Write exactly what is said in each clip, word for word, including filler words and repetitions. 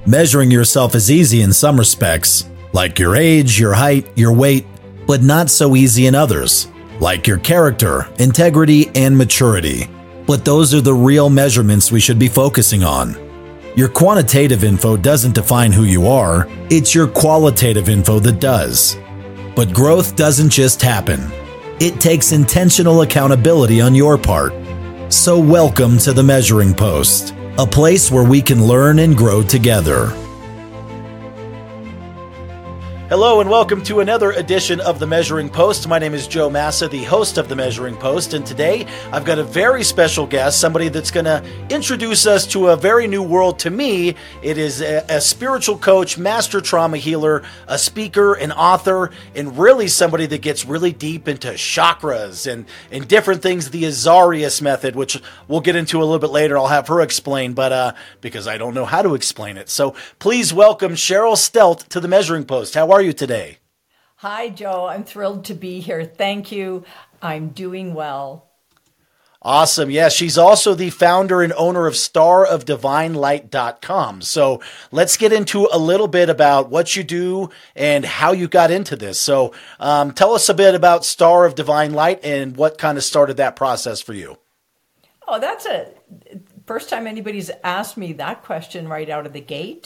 Measuring yourself is easy in some respects, like your age, your height, your weight, but not so easy in others, like your character, integrity, and maturity. But those are the real measurements we should be focusing on. Your quantitative info doesn't define who you are, it's your qualitative info that does. But growth doesn't just happen. It takes intentional accountability on your part. So welcome to the Measuring Post, a place where we can learn and grow together. Hello and welcome to another edition of The Measuring Post. My name is Joe Massa, the host of The Measuring Post, and today I've got a very special guest, somebody that's going to introduce us to a very new world to me. It is a, a spiritual coach, master trauma healer, a speaker, an author, and really somebody that gets really deep into chakras and, and different things, the Azarius method, which we'll get into a little bit later. I'll have her explain, but uh, because I don't know how to explain it. So please welcome Cheryl Stelt to The Measuring Post. How are you today? Hi, Joe. I'm thrilled to be here. Thank you. I'm doing well. Awesome. Yeah, she's also the founder and owner of star of divine light dot com. So let's get into a little bit about what you do and how you got into this. So um, tell us a bit about Star of Divine Light and what kind of started that process for you. Oh, that's a first time anybody's asked me that question right out of the gate.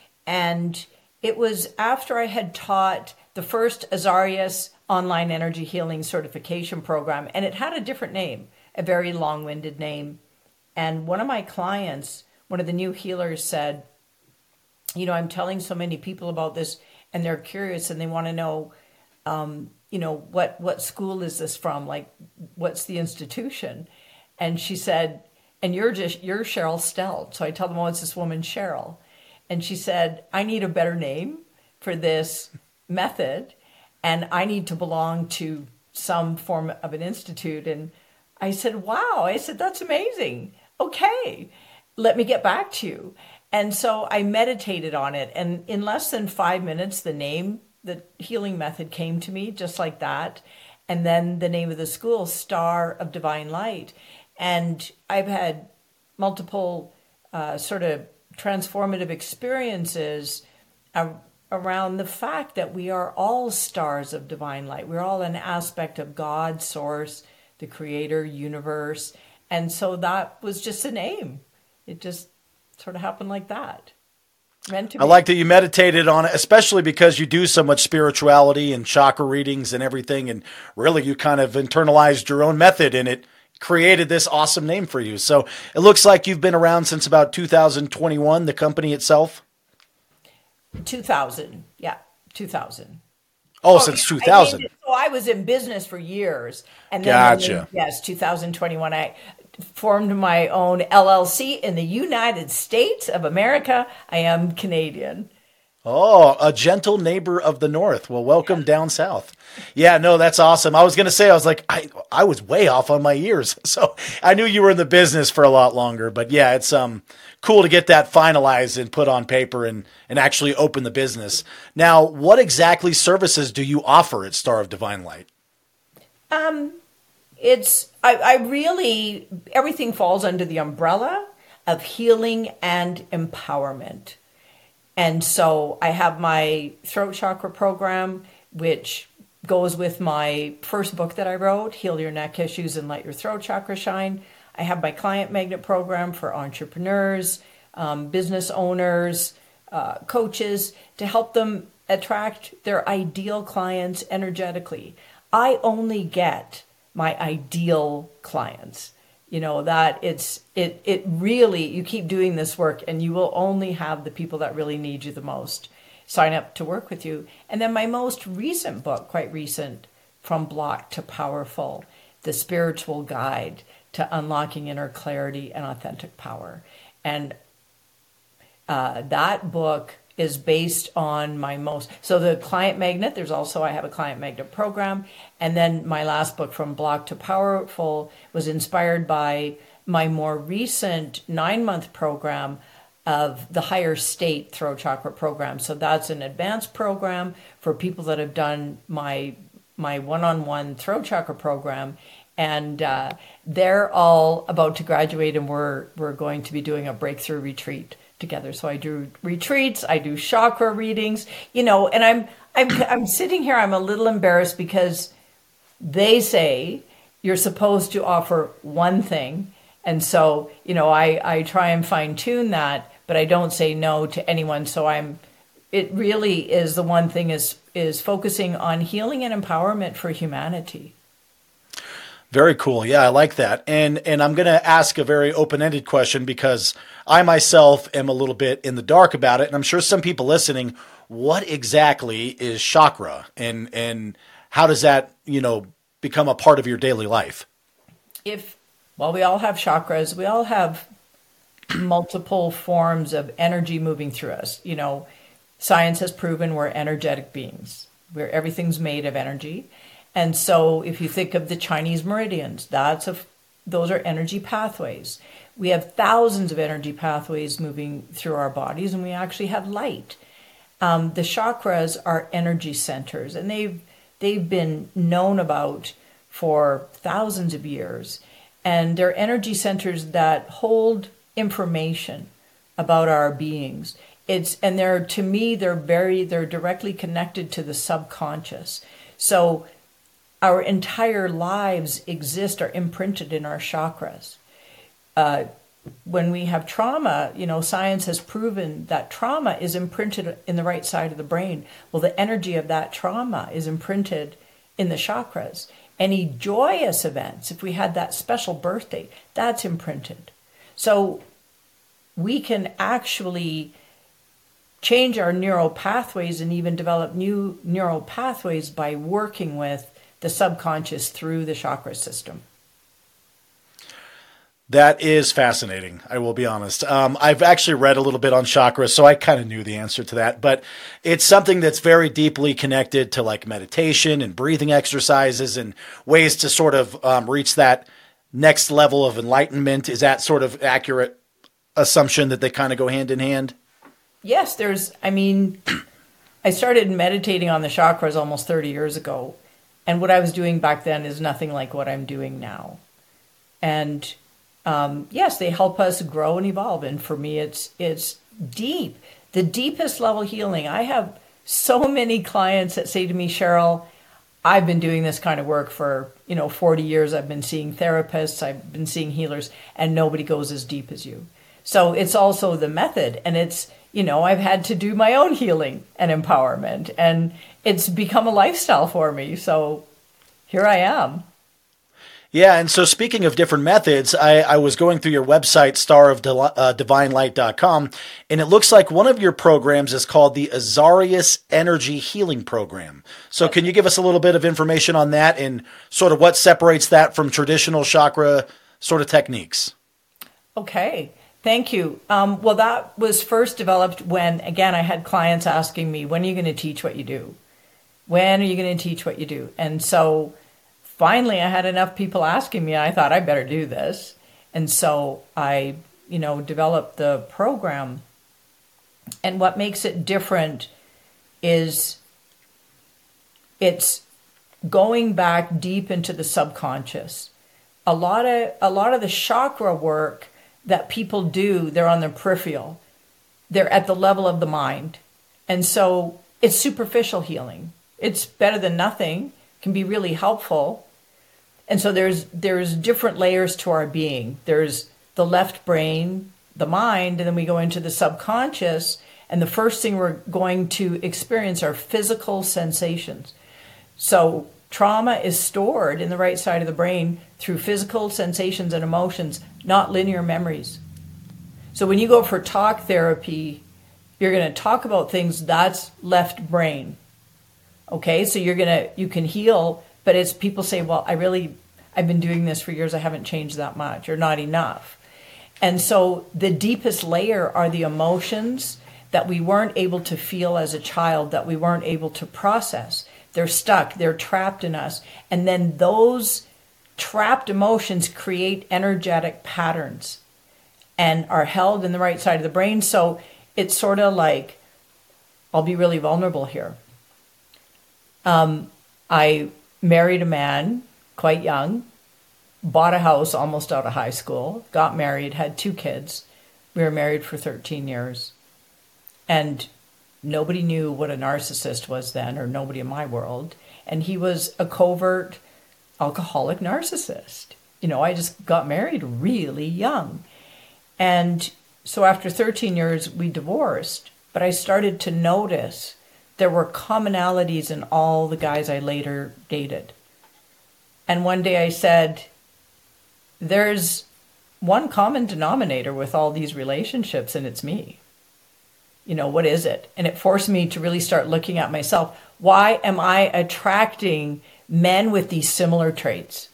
And it was after I had taught the first Azarius online energy healing certification program, and it had a different name, a very long-winded name. And one of my clients, one of the new healers said, you know, I'm telling so many people about this and they're curious and they want to know, um, you know, what, what school is this from? Like, what's the institution? And she said, and you're just, you're Cheryl Stelt. So I tell them, oh, it's this woman, Cheryl. And she said, I need a better name for this method, and I need to belong to some form of an institute. And I said, wow. I said, that's amazing. Okay, let me get back to you. And so I meditated on it. And in less than five minutes, the name, the healing method came to me just like that. And then the name of the school, Star of Divine Light. And I've had multiple uh, sort of transformative experiences ar- around the fact that we are all stars of divine light. We're all an aspect of God, source, the creator, universe. And so that was just a name. It just sort of happened like that. Meant to be. I like that you meditated on it, especially because you do so much spirituality and chakra readings and everything. And really you kind of internalized your own method in it. Created this awesome name for you. So it looks like you've been around since about two thousand twenty-one, the company itself. two thousand. Yeah. two thousand. Oh, oh since two thousand. I mean, so I was in business for years. And then, gotcha. Then, yes, two thousand twenty-one, I formed my own L L C in the United States of America. I am Canadian. Oh, a gentle neighbor of the North. Well, welcome down south. Yeah, no, that's awesome. I was going to say, I was like, I, I was way off on my years. So I knew you were in the business for a lot longer, but yeah, it's um cool to get that finalized and put on paper and, and actually open the business. Now, what exactly services do you offer at Star of Divine Light? Um, it's, I, I really, everything falls under the umbrella of healing and empowerment. And so I have my throat chakra program, which goes with my first book that I wrote, Heal Your Neck Issues and Let Your Throat Chakra Shine. I have my client magnet program for entrepreneurs, um, business owners, uh, coaches, to help them attract their ideal clients energetically. I only get my ideal clients. You know, that it's, it, it really, you keep doing this work and you will only have the people that really need you the most sign up to work with you. And then my most recent book, quite recent, From Blocked to Powerful, the spiritual guide to unlocking inner clarity and authentic power. And uh, that book is based on my most, so the client magnet, there's also, I have a client magnet program. And then my last book, From Blocked to Powerful, was inspired by my more recent nine month program of the Higher State Throat Chakra program. So that's an advanced program for people that have done my, my one-on-one throat chakra program. And uh, they're all about to graduate, and we're we're going to be doing a breakthrough retreat together. So I do retreats, I do chakra readings, you know, and I'm I'm I'm sitting here, I'm a little embarrassed because they say you're supposed to offer one thing. And so, you know, I, I try and fine tune that, but I don't say no to anyone. So I'm, it really is the one thing is, is focusing on healing and empowerment for humanity. Very cool. Yeah, I like that. And and I'm going to ask a very open-ended question because I myself am a little bit in the dark about it. And I'm sure some people listening, what exactly is chakra and and how does that, you know, become a part of your daily life? If, well, we all have chakras. We all have multiple forms of energy moving through us. You know, science has proven we're energetic beings, where everything's made of energy. And so if you think of the Chinese meridians, that's a, those are energy pathways. We have thousands of energy pathways moving through our bodies, and we actually have light. Um, the chakras are energy centers, and they've, they've been known about for thousands of years. And they're energy centers that hold information about our beings. It's, and they're, to me, they're very, they're directly connected to the subconscious. So our entire lives exist, are imprinted in our chakras. Uh, when we have trauma, you know, science has proven that trauma is imprinted in the right side of the brain. Well, the energy of that trauma is imprinted in the chakras. Any joyous events, if we had that special birthday, that's imprinted. So we can actually change our neural pathways and even develop new neural pathways by working with the subconscious through the chakra system. That is fascinating. I will be honest. Um, I've actually read a little bit on chakras, so I kind of knew the answer to that, but it's something that's very deeply connected to like meditation and breathing exercises and ways to sort of um, reach that next level of enlightenment. Is that sort of accurate assumption that they kind of go hand in hand? Yes, there's, I mean, I started meditating on the chakras almost thirty years ago. And what I was doing back then is nothing like what I'm doing now. And um, yes, they help us grow and evolve. And for me, it's it's deep, the deepest level healing. I have so many clients that say to me, Cheryl, I've been doing this kind of work for, you know, forty years. I've been seeing therapists, I've been seeing healers, and nobody goes as deep as you. So it's also the method. And it's, you know, I've had to do my own healing and empowerment. And it's become a lifestyle for me. So here I am. Yeah. And so speaking of different methods, I, I was going through your website, star of divine light dot com, and it looks like one of your programs is called the Azarius Energy Healing Program. So can you give us a little bit of information on that and sort of what separates that from traditional chakra sort of techniques? Okay. Thank you. Um, well, that was first developed when, again, I had clients asking me, when are you going to teach what you do? When are you going to teach what you do? And so finally I had enough people asking me, I thought I better do this. And so I, you know, developed the program. And what makes it different is it's going back deep into the subconscious. A lot of, a lot of the chakra work that people do, they're on the peripheral. They're at the level of the mind. And so it's superficial healing. It's better than nothing, can be really helpful. And so there's there's different layers to our being. There's the left brain, the mind, and then we go into the subconscious. And the first thing we're going to experience are physical sensations. So trauma is stored in the right side of the brain through physical sensations and emotions, not linear memories. So when you go for talk therapy, you're going to talk about things that's left brain. Okay, so you're going to, you can heal, but it's people say, well, I really, I've been doing this for years. I haven't changed that much or not enough. And so the deepest layer are the emotions that we weren't able to feel as a child, that we weren't able to process. They're stuck, they're trapped in us. And then those trapped emotions create energetic patterns and are held in the right side of the brain. So it's sort of like, I'll be really vulnerable here. Um, I married a man quite young, bought a house almost out of high school, got married, had two kids, We were married for thirteen years. And nobody knew what a narcissist was then, or nobody in my world. And he was a covert alcoholic narcissist. You know, I just got married really young. And so after thirteen years, we divorced. But I started to notice there were commonalities in all the guys I later dated. And one day I said, there's one common denominator with all these relationships, and it's me. You know, what is it? And it forced me to really start looking at myself. Why am I attracting men with these similar traits?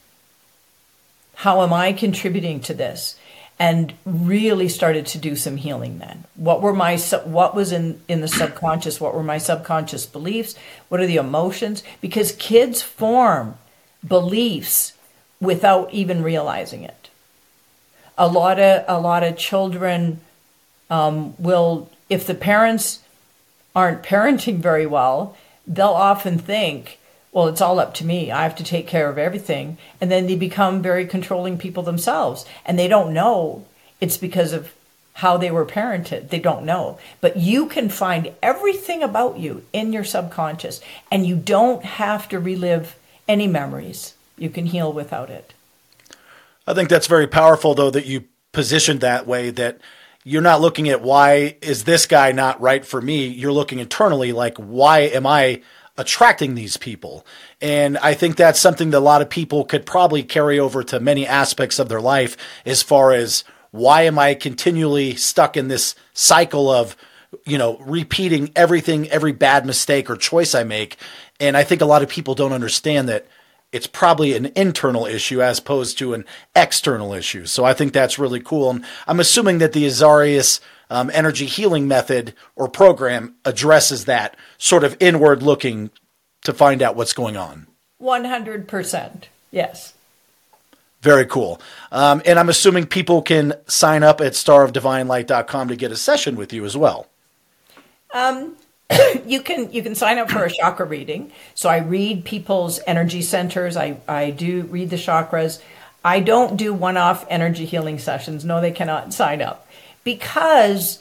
How am I contributing to this? And really started to do some healing then. What were my, what was in, in the subconscious? What were my subconscious beliefs? What are the emotions? Because kids form beliefs without even realizing it. A lot of, a lot of children um, will, if the parents aren't parenting very well, they'll often think, well, it's all up to me. I have to take care of everything. And then they become very controlling people themselves. And they don't know it's because of how they were parented. They don't know. But you can find everything about you in your subconscious. And you don't have to relive any memories. You can heal without it. I think that's very powerful, though, that you positioned that way, that you're not looking at why is this guy not right for me. You're looking internally like, why am I attracting these people? And I think that's something that a lot of people could probably carry over to many aspects of their life, as far as why am I continually stuck in this cycle of, you know, repeating everything, every bad mistake or choice I make. And I think a lot of people don't understand that it's probably an internal issue as opposed to an external issue. So I think that's really cool. And I'm assuming that the Azarius um, energy healing method or program addresses that sort of inward looking to find out what's going on. one hundred percent. Yes. Very cool. Um, and I'm assuming people can sign up at star of divine light dot com to get a session with you as well. Um, you can you can sign up for a chakra reading. So I read people's energy centers. I, I do read the chakras. I don't do one-off energy healing sessions. No, they cannot sign up. Because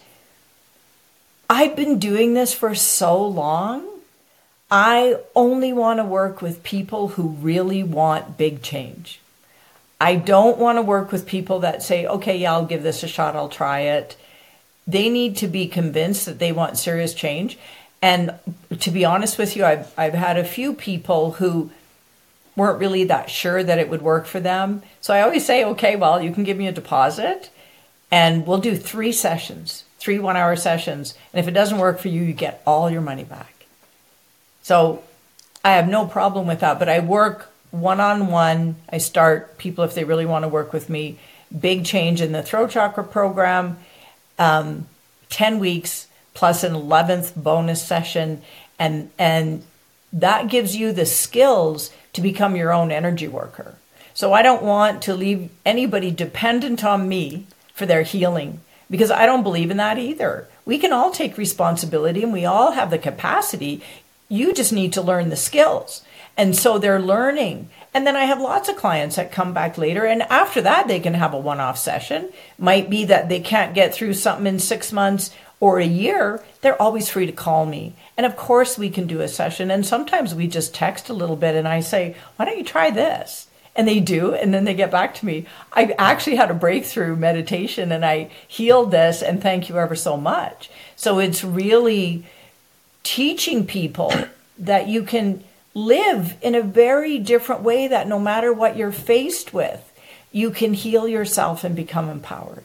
I've been doing this for so long, I only want to work with people who really want big change. I don't want to work with people that say, okay, yeah, I'll give this a shot, I'll try it. They need to be convinced that they want serious change. And to be honest with you, I've, I've had a few people who weren't really that sure that it would work for them. So I always say, okay, well, you can give me a deposit and we'll do three sessions, three one-hour sessions. And if it doesn't work for you, you get all your money back. So I have no problem with that, but I work one-on-one. I start people, if they really want to work with me, big change in the throat chakra program, um, ten weeks plus an eleventh bonus session. And, and that gives you the skills to become your own energy worker. So I don't want to leave anybody dependent on me for their healing, because I don't believe in that either. We can all take responsibility and we all have the capacity. You just need to learn the skills. And so they're learning. And then I have lots of clients that come back later. And after that, they can have a one-off session. Might be that they can't get through something in six months or a year. They're always free to call me. And of course, we can do a session. And sometimes we just text a little bit and I say, why don't you try this? And they do. And then they get back to me. I actually had a breakthrough meditation and I healed this. And thank you ever so much. So it's really teaching people that you can live in a very different way, that no matter what you're faced with, you can heal yourself and become empowered.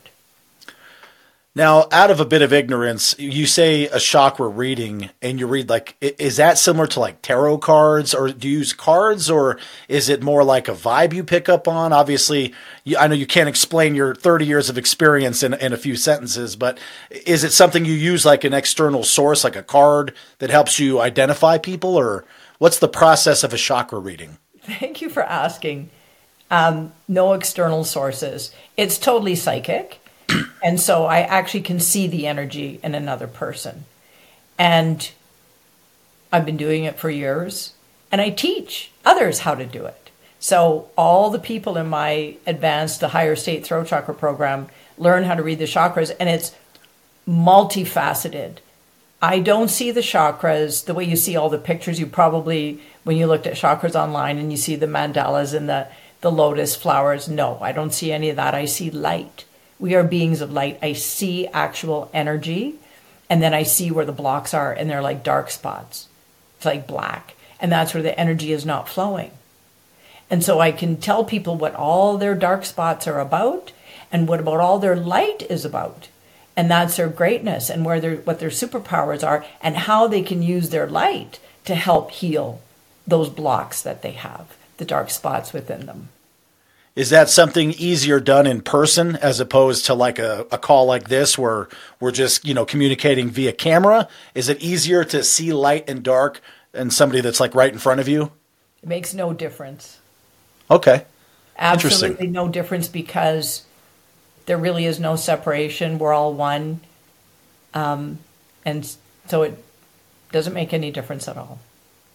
Now, out of a bit of ignorance, you say a chakra reading and you read, like, is that similar to like tarot cards, or do you use cards, or is it more like a vibe you pick up on? Obviously, you, I know you can't explain your thirty years of experience in, in a few sentences, but is it something you use like an external source, like a card that helps you identify people, or what's the process of a chakra reading? Thank you for asking. Um, no external sources. It's totally psychic. And so I actually can see the energy in another person. And I've been doing it for years. And I teach others how to do it. So all the people in my advanced, the higher state throat chakra program learn how to read the chakras, and it's multifaceted. I don't see the chakras the way you see all the pictures. You probably, when you looked at chakras online and you see the mandalas and the, the lotus flowers, no, I don't see any of that. I see light. We are beings of light. I see actual energy, and then I see where the blocks are, and they're like dark spots. It's like black, and that's where the energy is not flowing. And so I can tell people what all their dark spots are about, and what about all their light is about. And that's their greatness, and where their what their superpowers are, and how they can use their light to help heal those blocks that they have, the dark spots within them. Is that something easier done in person as opposed to like a, a call like this where we're just, you know, communicating via camera? Is it easier to see light and dark and somebody that's like right in front of you? It makes no difference. Okay. Absolutely no difference, because there really is no separation. We're all one. Um, and so it doesn't make any difference at all.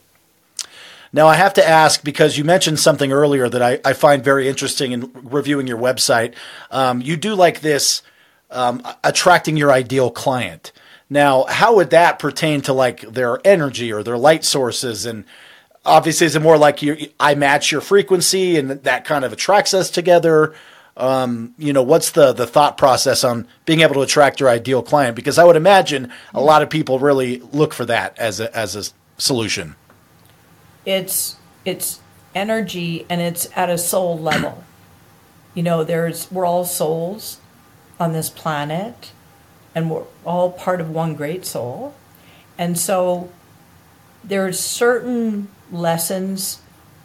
Now, I have to ask, because you mentioned something earlier that I, I find very interesting in reviewing your website. Um, you do like this um, attracting your ideal client. Now, how would that pertain to like their energy or their light sources? And obviously, is it more like you, I match your frequency and that kind of attracts us together? Um, you know, what's the, the thought process on being able to attract your ideal client? Because I would imagine a lot of people really look for that as a, as a solution. It's it's energy, and it's at a soul level. You know, there's we're all souls on this planet, and we're all part of one great soul. And so there's certain lessons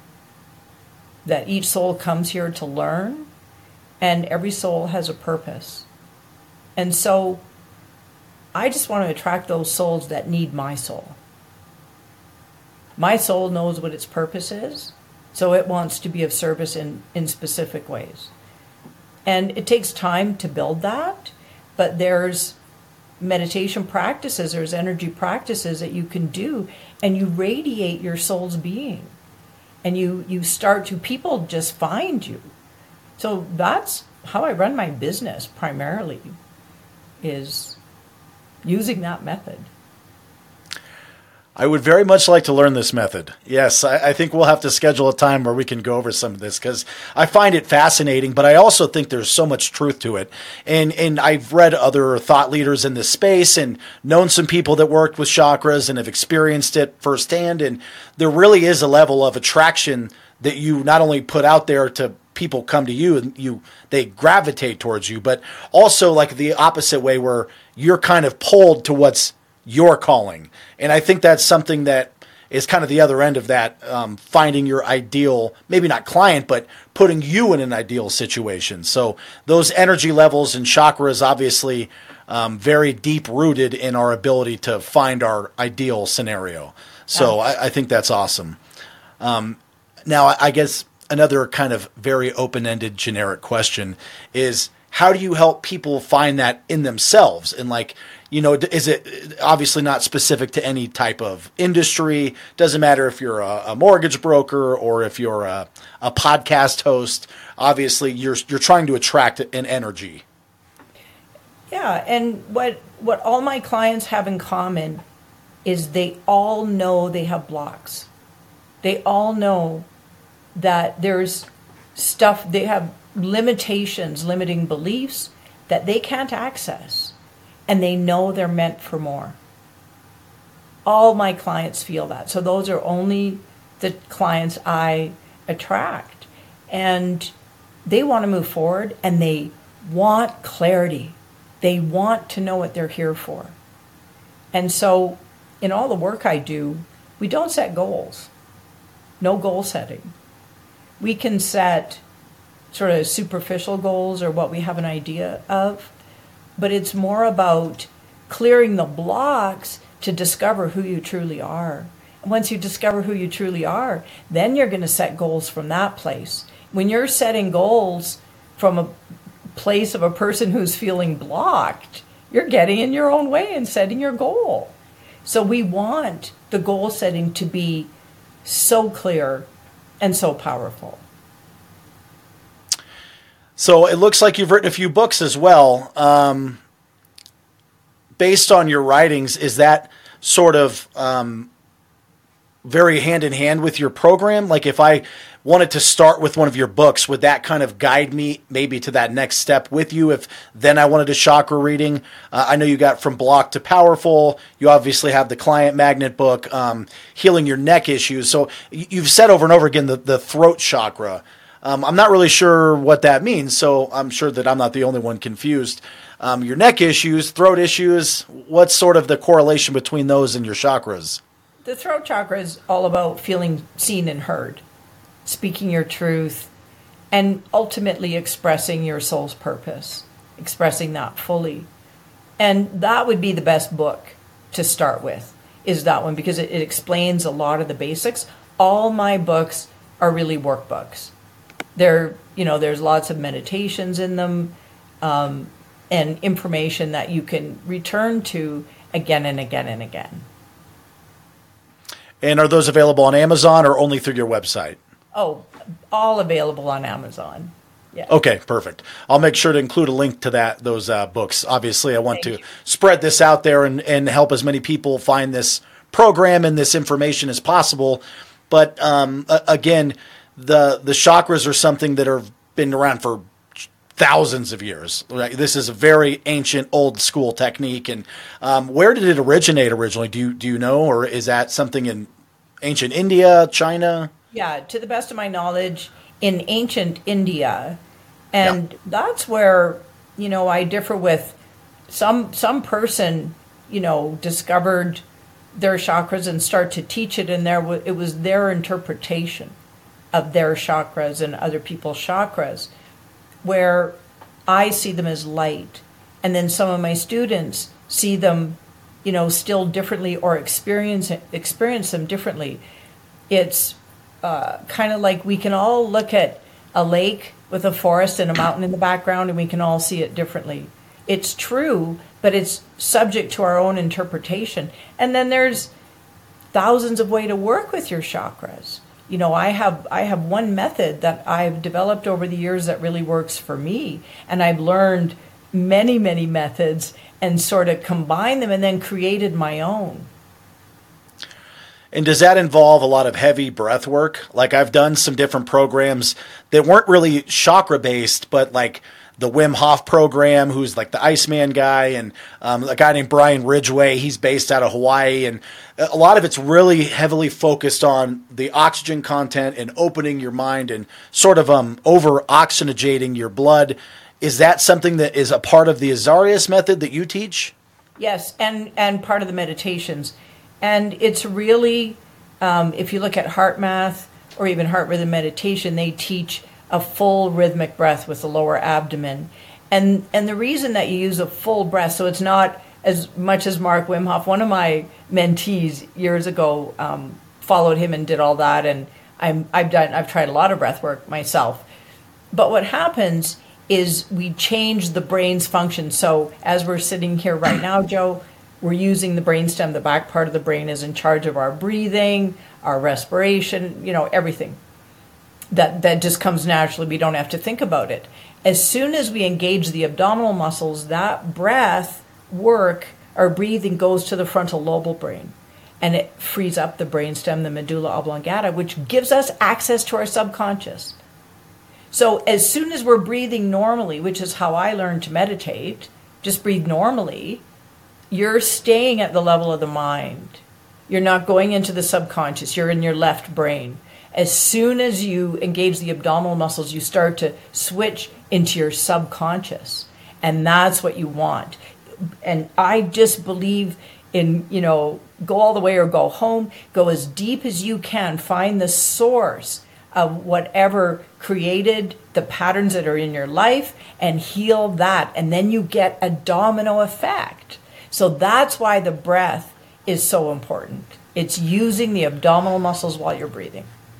that each soul comes here to learn, and every soul has a purpose. And so I just want to attract those souls that need my soul. My soul knows what its purpose is, so it wants to be of service in, in specific ways. And it takes time to build that, but there's meditation practices, there's energy practices that you can do, and you radiate your soul's being. And you, you start to, people just find you. So that's how I run my business primarily, is using that method. I would very much like to learn this method. Yes, I, I think we'll have to schedule a time where we can go over some of this, because I find it fascinating, but I also think there's so much truth to it. And and I've read other thought leaders in this space and known some people that worked with chakras and have experienced it firsthand. And there really is a level of attraction that you not only put out there to people come to you and you they gravitate towards you, but also like the opposite way where you're kind of pulled to what's your calling. And I think that's something that is kind of the other end of that, um, finding your ideal, maybe not client, but putting you in an ideal situation. So those energy levels and chakras, obviously um, very deep rooted in our ability to find our ideal scenario. So I, I think that's awesome. Um, now, I, I guess another kind of very open-ended generic question is, how do you help people find that in themselves? And like, you know, is it obviously not specific to any type of industry? Doesn't matter if you're a, a mortgage broker or if you're a, a podcast host. Obviously, you're you're trying to attract an energy. Yeah, and what what all my clients have in common is they all know they have blocks. They all know that there's stuff, they have limitations, limiting beliefs that they can't access. And they know they're meant for more. All my clients feel that. So those are only the clients I attract. And they want to move forward, and they want clarity. They want to know what they're here for. And so in all the work I do, we don't set goals. No goal setting. We can set sort of superficial goals or what we have an idea of, but it's more about clearing the blocks to discover who you truly are. And once you discover who you truly are, then you're going to set goals from that place. When you're setting goals from a place of a person who's feeling blocked, you're getting in your own way and setting your goal. So we want the goal setting to be so clear and so powerful. So it looks like you've written a few books as well. Um, based on your writings, is that sort of um, very hand in hand with your program? Like if I wanted to start with one of your books, would that kind of guide me maybe to that next step with you? If then I wanted a chakra reading, uh, I know you got From Block to Powerful. You obviously have the Client Magnet book, um, Healing Your Neck Issues. So you've said over and over again the, the throat chakra. Um, I'm not really sure what that means, so I'm sure that I'm not the only one confused. Um, your neck issues, throat issues, what's sort of the correlation between those and your chakras? The throat chakra is all about feeling seen and heard, speaking your truth, and ultimately expressing your soul's purpose, expressing that fully. And that would be the best book to start with, is that one, because it, it explains a lot of the basics. All my books are really workbooks. There, you know, there's lots of meditations in them, um, and information that you can return to again and again and again. And are those available on Amazon or only through your website? Oh, all available on Amazon. Yeah. Okay, perfect. I'll make sure to include a link to that those uh, books. Obviously, I want Thank to you. spread this out there and, and help as many people find this program and this information as possible. But um, a- again, the the chakras are something that have been around for thousands of years. Right? This is a very ancient, old school technique. And um, where did it originate originally? Do you do you know, or is that something in ancient India, China? Yeah, to the best of my knowledge, in ancient India. And yeah. That's where, you know, I differ with some some person, you know, discovered their chakras and start to teach it, and there w- it was their interpretation of their chakras and other people's chakras, where I see them as light, and then some of my students see them, you know, still differently or experience experience them differently. It's uh, kind of like we can all look at a lake with a forest and a mountain in the background, and we can all see it differently. It's true, but it's subject to our own interpretation. And then there's thousands of ways to work with your chakras. You know, I have I have one method that I've developed over the years that really works for me, and I've learned many, many methods and sort of combined them and then created my own. And does that involve a lot of heavy breath work? Like I've done some different programs that weren't really chakra based, but like the Wim Hof program, who's like the Iceman guy, and um, a guy named Brian Ridgway, he's based out of Hawaii. And a lot of it's really heavily focused on the oxygen content and opening your mind and sort of um, over oxygenating your blood. Is that something that is a part of the Azarias method that you teach? Yes, and, and part of the meditations. And it's really, um, if you look at Heart Math or even Heart Rhythm Meditation, they teach a full rhythmic breath with the lower abdomen. And and the reason that you use a full breath, so it's not as much as Mark Wim Hof, one of my mentees years ago um, followed him and did all that. And I'm, I've done, I've tried a lot of breath work myself. But what happens is we change the brain's function. So as we're sitting here right now, Joe, we're using the brainstem. The back part of the brain is in charge of our breathing, our respiration, you know, everything. That that just comes naturally. We don't have to think about it. As soon as we engage the abdominal muscles, that breath work, our breathing goes to the frontal lobal brain, and it frees up the brainstem, the medulla oblongata, which gives us access to our subconscious. So as soon as we're breathing normally, which is how I learned to meditate, just breathe normally, you're staying at the level of the mind. You're not going into the subconscious. You're in your left brain. As soon as you engage the abdominal muscles, you start to switch into your subconscious. And that's what you want. And I just believe in, you know, go all the way or go home, go as deep as you can, find the source of whatever created the patterns that are in your life and heal that. And then you get a domino effect. So that's why the breath is so important. It's using the abdominal muscles while you're breathing.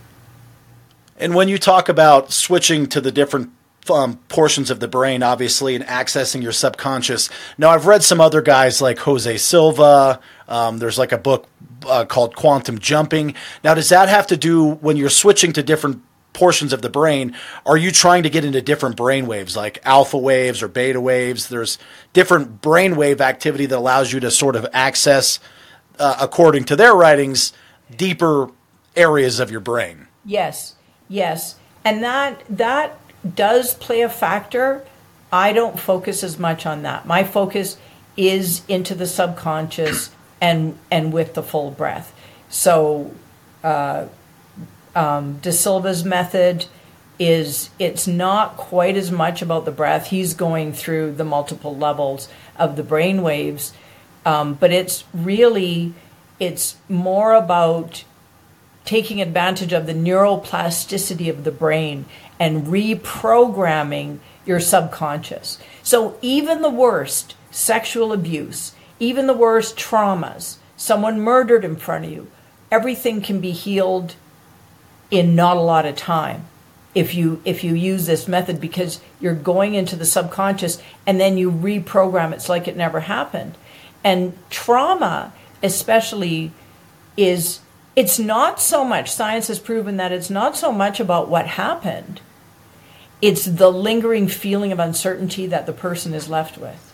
And when you talk about switching to the different um, portions of the brain, obviously, and accessing your subconscious. Now, I've read some other guys like Jose Silva. Um, there's like a book uh, called Quantum Jumping. Now, does that have to do when you're switching to different portions of the brain, are you trying to get into different brain waves, like alpha waves or beta waves? There's different brainwave activity that allows you to sort of access, uh, according to their writings, deeper areas of your brain. Yes, yes. And that that does play a factor. I don't focus as much on that. My focus is into the subconscious and and with the full breath. So uh, um, De Silva's method is, it's not quite as much about the breath. He's going through the multiple levels of the brain waves, um, but it's really, it's more about taking advantage of the neuroplasticity of the brain and reprogramming your subconscious. So even the worst sexual abuse, even the worst traumas, someone murdered in front of you, everything can be healed in not a lot of time if you if you use this method, because you're going into the subconscious and then you reprogram it. It's like it never happened. And trauma especially is, it's not so much, science has proven that it's not so much about what happened. It's the lingering feeling of uncertainty that the person is left with.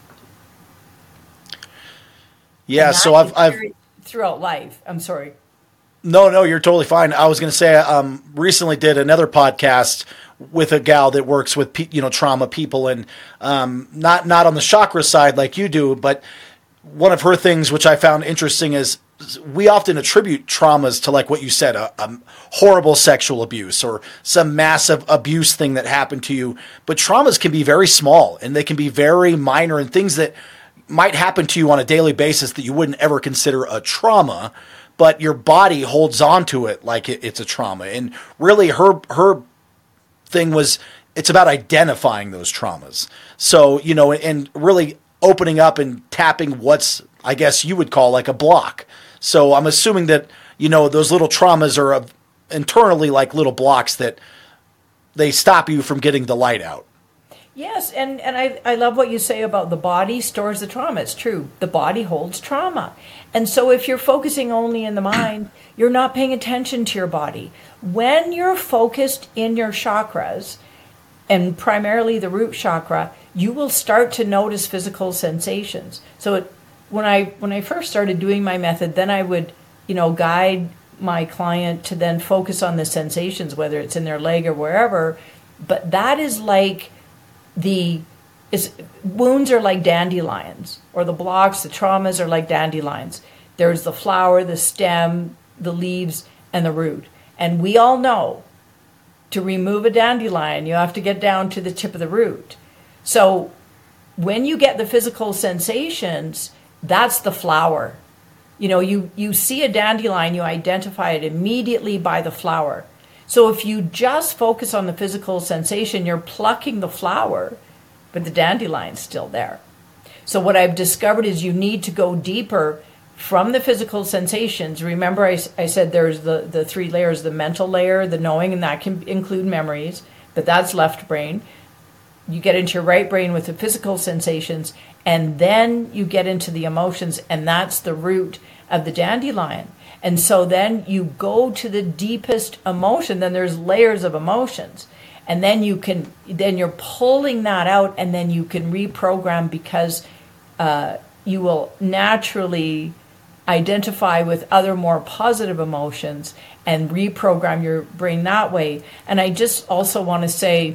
Yeah, so I've, I've throughout life. I'm sorry. No, no, you're totally fine. I was going to say, um, recently did another podcast with a gal that works with, you know, trauma people, and um, not not on the chakra side like you do, but one of her things, which I found interesting, is we often attribute traumas to, like what you said, a, a horrible sexual abuse or some massive abuse thing that happened to you. But traumas can be very small, and they can be very minor, and things that might happen to you on a daily basis that you wouldn't ever consider a trauma, but your body holds on to it like it, it's a trauma. And really her her thing was, it's about identifying those traumas. So, you know, and really opening up and tapping what's, I guess you would call, like a block. So I'm assuming that, you know, those little traumas are of, internally like little blocks that they stop you from getting the light out. Yes, and, and I, I love what you say about the body stores the trauma. It's true. The body holds trauma. And so if you're focusing only in the mind, you're not paying attention to your body. When you're focused in your chakras, and primarily the root chakra, you will start to notice physical sensations. So it, when I when I first started doing my method, then I would, you know, guide my client to then focus on the sensations, whether it's in their leg or wherever. But that is like the is wounds are like dandelions, or the blocks, the traumas are like dandelions. There's the flower, the stem, the leaves, and the root. And we all know to remove a dandelion, you have to get down to the tip of the root. So when you get the physical sensations, that's the flower. You know, you, you see a dandelion, you identify it immediately by the flower. So if you just focus on the physical sensation, you're plucking the flower, but the dandelion's still there. So what I've discovered is you need to go deeper from the physical sensations. Remember, I, I said there's the, the three layers, the mental layer, the knowing, and that can include memories, but that's left brain. You get into your right brain with the physical sensations, and then you get into the emotions, and that's the root of the dandelion. And so then you go to the deepest emotion, then there's layers of emotions. And then you can, then you're pulling that out, and then you can reprogram, because uh, you will naturally identify with other more positive emotions and reprogram your brain that way. And I just also want to say,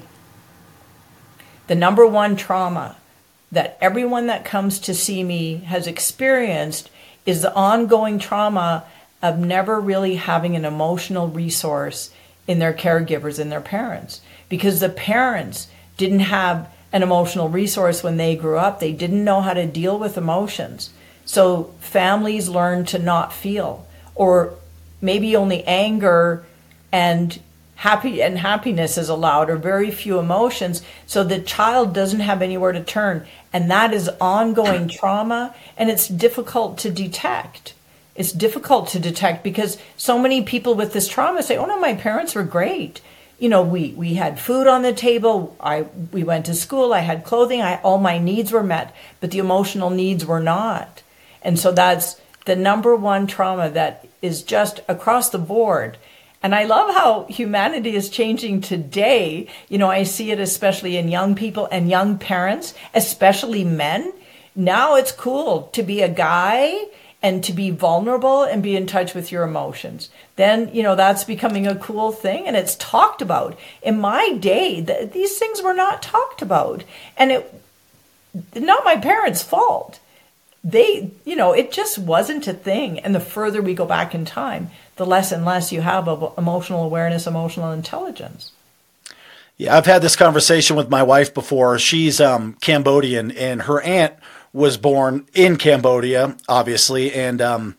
the number one trauma that everyone that comes to see me has experienced is the ongoing trauma of never really having an emotional resource in their caregivers and their parents. Because the parents didn't have an emotional resource when they grew up. They didn't know how to deal with emotions. So families learn to not feel, or maybe only anger and happy and happiness is allowed, or very few emotions. So the child doesn't have anywhere to turn. And that is ongoing trauma, and it's difficult to detect. It's difficult to detect because so many people with this trauma say, oh no, my parents were great. You know, we, we had food on the table. I we went to school. I had clothing. I, all my needs were met, but the emotional needs were not. And so that's the number one trauma that is just across the board. And I love how humanity is changing today. You know, I see it especially in young people and young parents, especially men. Now it's cool to be a guy and to be vulnerable and be in touch with your emotions. Then, you know, that's becoming a cool thing and it's talked about. In my day, th- these things were not talked about. And it, not my parents' fault. They, you know, it just wasn't a thing. And the further we go back in time, the less and less you have of emotional awareness, emotional intelligence. Yeah, I've had this conversation with my wife before. She's um, Cambodian, and her aunt was born in Cambodia, obviously. And um,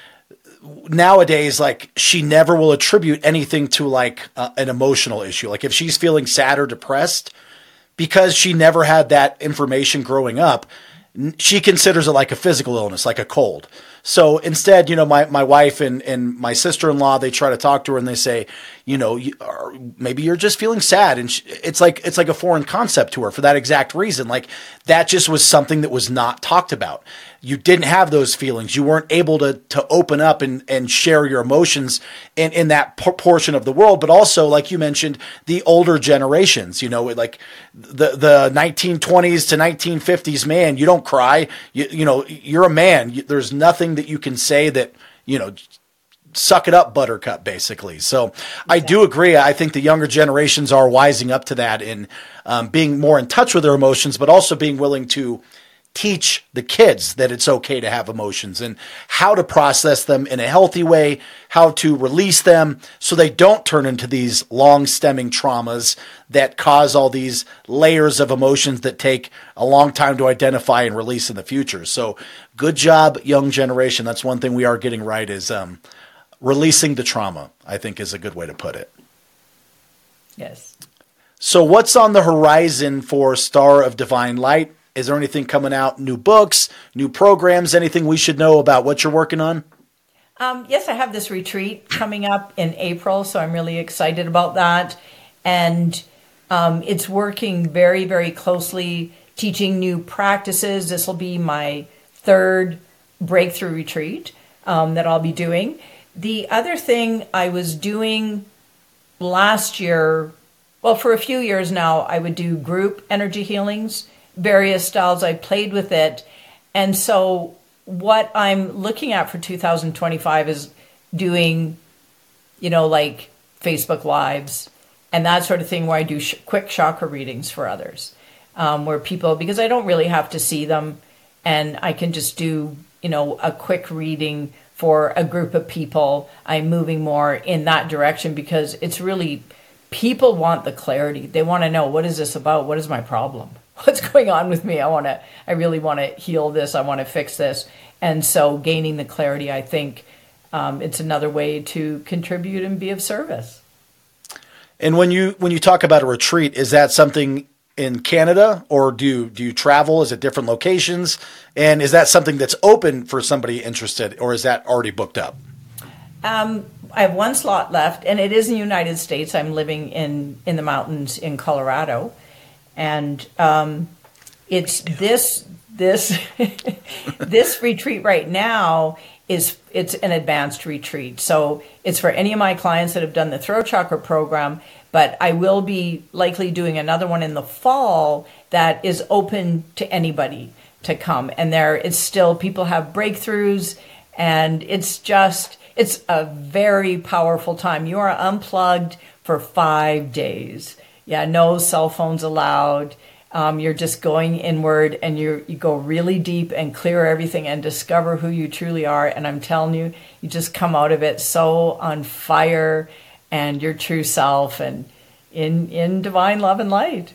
nowadays, like, she never will attribute anything to like uh, an emotional issue. Like if she's feeling sad or depressed, because she never had that information growing up, she considers it like a physical illness, like a cold. So instead, you know, my, my wife and, and my sister-in-law, they try to talk to her and they say, you know, you, or maybe you're just feeling sad. And she, it's like, it's like a foreign concept to her for that exact reason. Like that just was something that was not talked about. You didn't have those feelings. You weren't able to, to open up and, and share your emotions in, in that por- portion of the world. But also, like you mentioned, the older generations, you know, like the, the nineteen twenties to nineteen fifties, man, you don't cry. You, you know, you're a man. You, there's nothing that you can say that, you know, suck it up, buttercup, basically. So exactly. I do agree. I think the younger generations are wising up to that and um, being more in touch with their emotions, but also being willing to teach the kids that it's okay to have emotions and how to process them in a healthy way, how to release them so they don't turn into these long stemming traumas that cause all these layers of emotions that take a long time to identify and release in the future. So good job, young generation. That's one thing we are getting right is um, releasing the trauma, I think is a good way to put it. Yes. So what's on the horizon for Star of Divine Light? Is there anything coming out, new books, new programs, anything we should know about what you're working on? Um, yes, I have this retreat coming up in April, so I'm really excited about that. And um, it's working very, very closely, teaching new practices. This will be my third breakthrough retreat um, that I'll be doing. The other thing I was doing last year, well, for a few years now, I would do group energy healings, various styles. I played with it. And so what I'm looking at for two thousand twenty-five is doing, you know, like Facebook Lives and that sort of thing where I do sh- quick chakra readings for others, um, where people, because I don't really have to see them and I can just do, you know, a quick reading for a group of people. I'm moving more in that direction because it's really, people want the clarity. They want to know, what is this about? What is my problem? What's going on with me? I want to, I really want to heal this. I want to fix this. And so gaining the clarity, I think um, it's another way to contribute and be of service. And when you, when you talk about a retreat, is that something in Canada or do you, do you travel? Is it different locations? And is that something that's open for somebody interested or is that already booked up? Um, I have one slot left and it is in the United States. I'm living in, in the mountains in Colorado. And um, it's this this this retreat right now is it's an advanced retreat. So it's for any of my clients that have done the throat chakra program. But I will be likely doing another one in the fall that is open to anybody to come. And there, it's still people have breakthroughs, and it's just it's a very powerful time. You are unplugged for five days. Yeah, no cell phones allowed. Um, you're just going inward and you you go really deep and clear everything and discover who you truly are. And I'm telling you, you just come out of it so on fire and your true self and in, in divine love and light.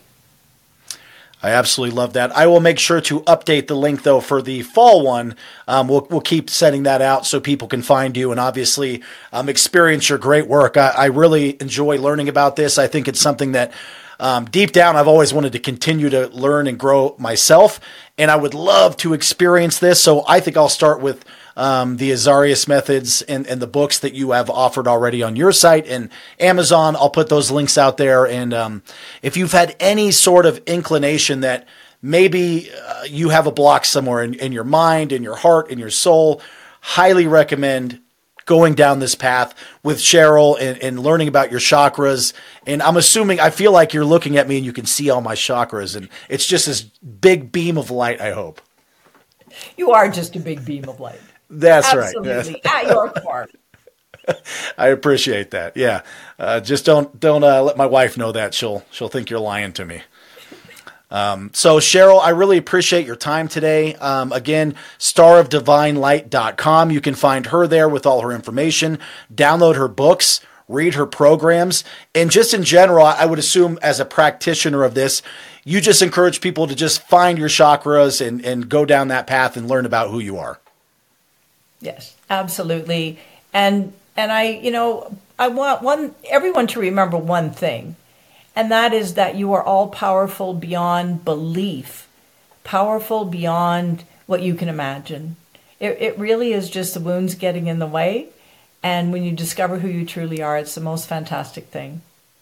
I absolutely love that. I will make sure to update the link though for the fall one. Um, we'll we'll keep sending that out so people can find you and obviously um, experience your great work. I, I really enjoy learning about this. I think it's something that um, deep down I've always wanted to continue to learn and grow myself, and I would love to experience this. So I think I'll start with um, the Azarius methods and, and the books that you have offered already on your site and Amazon. I'll put those links out there. And um, if you've had any sort of inclination that maybe uh, you have a block somewhere in, in your mind, in your heart, in your soul, highly recommend going down this path with Cheryl and, and learning about your chakras. And I'm assuming, I feel like you're looking at me and you can see all my chakras, and it's just this big beam of light, I hope. You are just a big beam of light. That's Absolutely. right. Absolutely. At your core. I appreciate that. Yeah. Uh, just don't, don't uh, let my wife know that. She'll, she'll think you're lying to me. Um, so Cheryl, I really appreciate your time today. Um, again, star of divine light dot com. You can find her there with all her information, download her books, read her programs. And just in general, I would assume as a practitioner of this, you just encourage people to just find your chakras and, and go down that path and learn about who you are. Yes, absolutely. And, and I, you know, I want one, everyone to remember one thing. And that is that you are all powerful beyond belief, powerful beyond what you can imagine. It, it really is just the wounds getting in the way. And when you discover who you truly are, it's the most fantastic thing.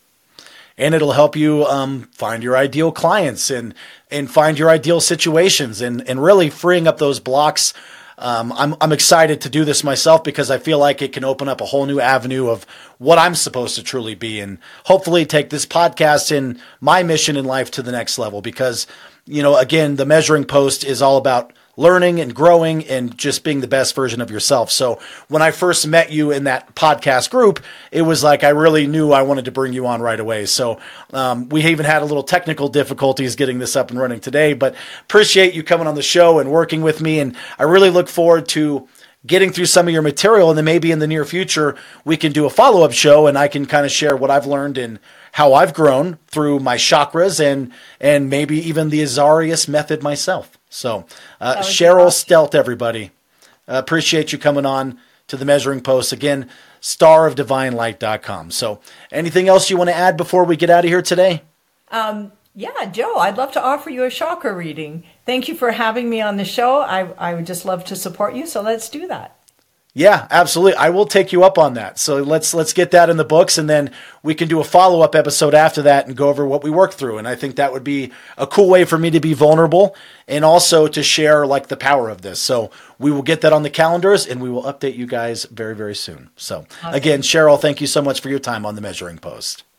And it'll help you um, find your ideal clients and, and find your ideal situations and, and really freeing up those blocks. Um, I'm, I'm excited to do this myself because I feel like it can open up a whole new avenue of what I'm supposed to truly be, and hopefully take this podcast and my mission in life to the next level. Because, you know, again, the Measuring Post is all about learning and growing and just being the best version of yourself. So when I first met you in that podcast group, it was like I really knew I wanted to bring you on right away. So um, we even had a little technical difficulties getting this up and running today, but appreciate you coming on the show and working with me. And I really look forward to getting through some of your material, and then maybe in the near future, we can do a follow-up show and I can kind of share what I've learned and how I've grown through my chakras and, and maybe even the Azarius method myself. So uh, Cheryl Stelt, everybody, uh, appreciate you coming on to the Measuring Post. Again, star of divine light dot com. So anything else you want to add before we get out of here today? Um, yeah, Joe, I'd love to offer you a chakra reading. Thank you for having me on the show. I, I would just love to support you. So let's do that. Yeah, absolutely. I will take you up on that. So let's let's get that in the books, and then we can do a follow-up episode after that and go over what we worked through. And I think that would be a cool way for me to be vulnerable and also to share like the power of this. So we will get that on the calendars, and we will update you guys very, very soon. So again, Cheryl, thank you so much for your time on the Measuring Post.